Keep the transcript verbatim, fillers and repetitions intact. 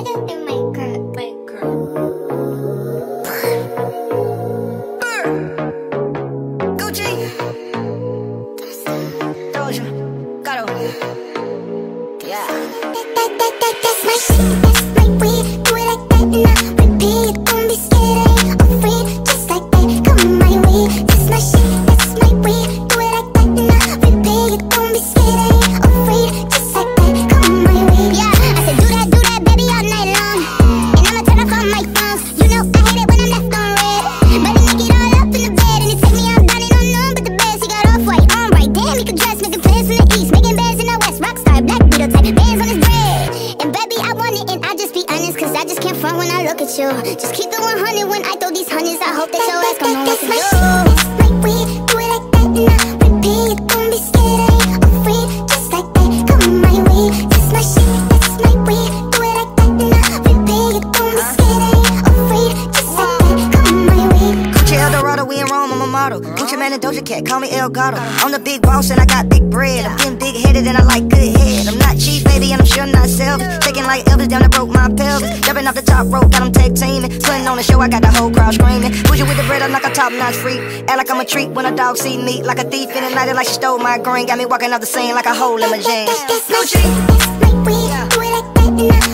I'm the big boss and I got big bread. I'm getting big headed and I like good head. I'm not cheap, baby, and I'm sure not selfish. Taking like Elvis down, I broke my pelvis. Jumping off the top rope, got them tag teaming. Putting on the show, I got the whole crowd screaming. Bougie with the bread, I'm like a top notch freak. Act like I'm a treat when a dog see me. Like a thief in the night, like she stole my green. Got me walking off the scene like a hole in my jeans. That's my shit, that's my weed. Do it like that and I